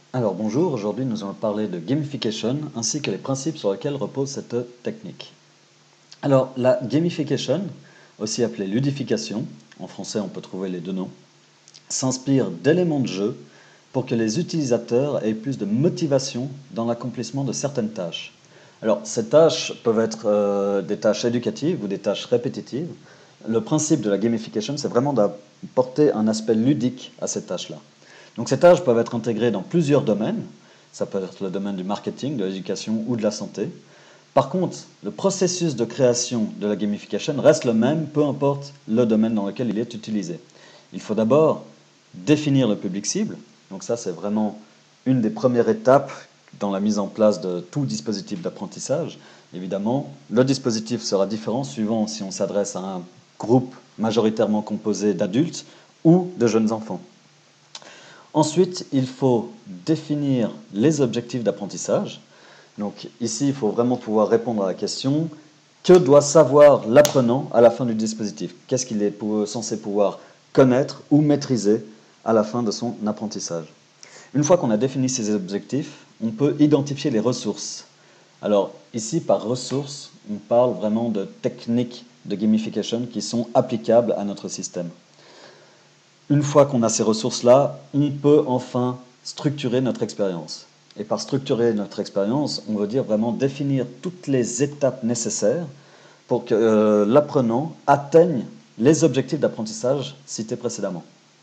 Alors bonjour, aujourd'hui nous allons parler de gamification ainsi que les principes sur lesquels repose cette technique. Alors la gamification, aussi appelée ludification, en français on peut trouver les deux noms, s'inspire d'éléments de jeu pour que les utilisateurs aient plus de motivation dans l'accomplissement de certaines tâches. Alors ces tâches peuvent être des tâches éducatives ou des tâches répétitives. Le principe de la gamification, c'est vraiment d'apporter un aspect ludique à ces tâches-là. Donc ces tâches peuvent être intégrées dans plusieurs domaines. Ça peut être le domaine du marketing, de l'éducation ou de la santé. Par contre, le processus de création de la gamification reste le même, peu importe le domaine dans lequel il est utilisé. Il faut d'abord définir le public cible. Donc ça, c'est vraiment une des premières étapes dans la mise en place de tout dispositif d'apprentissage. Évidemment, le dispositif sera différent suivant si on s'adresse à un groupe majoritairement composé d'adultes ou de jeunes enfants. Ensuite, il faut définir les objectifs d'apprentissage. Donc ici, il faut vraiment pouvoir répondre à la question que doit savoir l'apprenant à la fin du dispositif? Qu'est-ce qu'il est censé pouvoir connaître ou maîtriser à la fin de son apprentissage? Une fois qu'on a défini ces objectifs, on peut identifier les ressources. Alors ici, par ressources, on parle vraiment de techniques de gamification qui sont applicables à notre système. Une fois qu'on a ces ressources-là, on peut enfin structurer notre expérience. Et par structurer notre expérience, on veut dire vraiment définir toutes les étapes nécessaires pour que l'apprenant atteigne les objectifs d'apprentissage cités précédemment.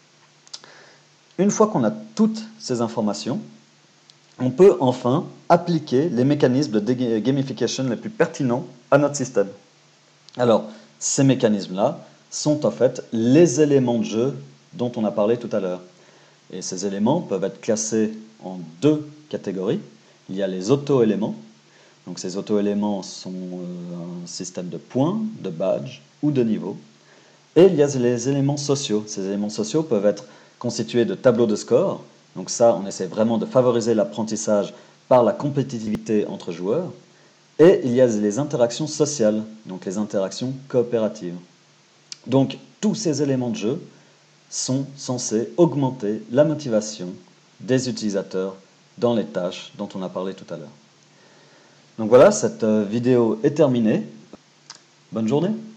Une fois qu'on a toutes ces informations, on peut enfin appliquer les mécanismes de gamification les plus pertinents à notre système. Alors, ces mécanismes-là sont en fait les éléments de jeu dont on a parlé tout à l'heure. Et ces éléments peuvent être classés en deux catégories. Il y a les auto-éléments. Donc ces auto-éléments sont un système de points, de badges ou de niveaux. Et il y a les éléments sociaux. Ces éléments sociaux peuvent être constitués de tableaux de score. Donc ça, on essaie vraiment de favoriser l'apprentissage par la compétitivité entre joueurs. Et il y a les interactions sociales, donc les interactions coopératives. Donc tous ces éléments de jeu sont censés augmenter la motivation des utilisateurs dans les tâches dont on a parlé tout à l'heure. Donc voilà, cette vidéo est terminée. Bonne journée.